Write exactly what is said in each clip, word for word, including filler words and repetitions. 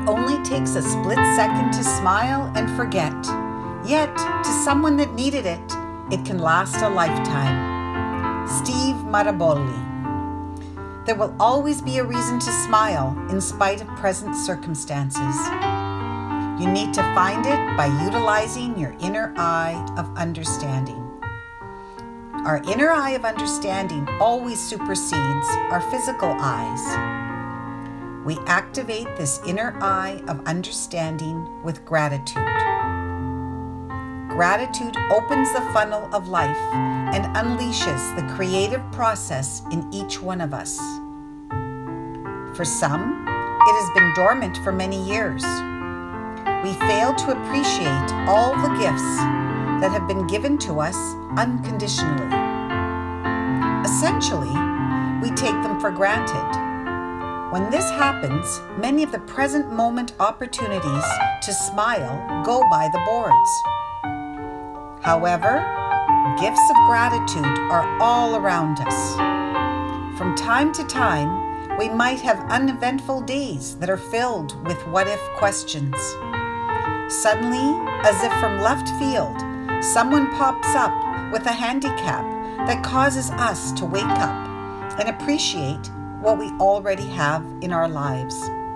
only takes a split second to smile and forget. Yet, to someone that needed it, it can last a lifetime. Steve Maraboli. There will always be a reason to smile in spite of present circumstances. You need to find it by utilizing your inner eye of understanding. Our inner eye of understanding always supersedes our physical eyes. We activate this inner eye of understanding with gratitude. Gratitude opens the funnel of life and unleashes the creative process in each one of us. For some, it has been dormant for many years. We fail to appreciate all the gifts that have been given to us unconditionally. Essentially, we take them for granted. When this happens, many of the present moment opportunities to smile go by the boards. However, gifts of gratitude are all around us. From time to time, we might have uneventful days that are filled with what-if questions. Suddenly, as if from left field, someone pops up with a handicap that causes us to wake up and appreciate what we already have in our lives.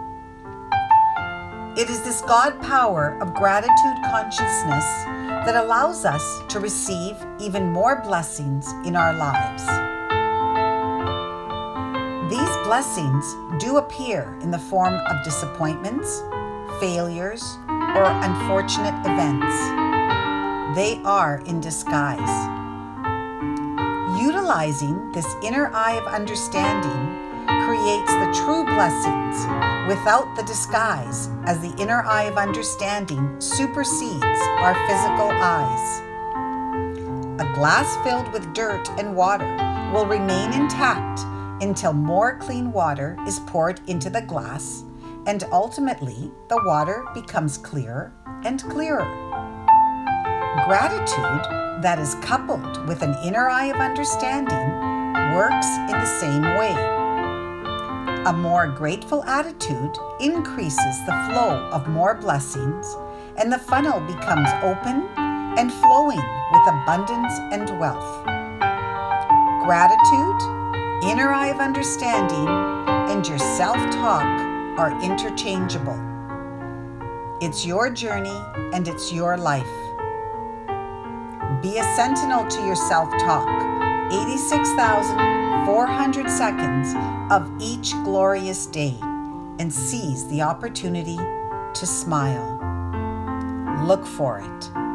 It is this God power of gratitude consciousness that allows us to receive even more blessings in our lives. These blessings do appear in the form of disappointments, failures, or unfortunate events. They are in disguise. Utilizing this inner eye of understanding creates the true blessings without the disguise, as the inner eye of understanding supersedes our physical eyes. A glass filled with dirt and water will remain intact until more clean water is poured into the glass, and ultimately the water becomes clearer and clearer. Gratitude that is coupled with an inner eye of understanding works in the same way. A more grateful attitude increases the flow of more blessings, and the funnel becomes open and flowing with abundance and wealth. Gratitude, inner eye of understanding, and your self-talk are interchangeable. It's your journey and it's your life. Be a sentinel to your self-talk, eighty-six thousand four hundred seconds of each glorious day, and seize the opportunity to smile. Look for it.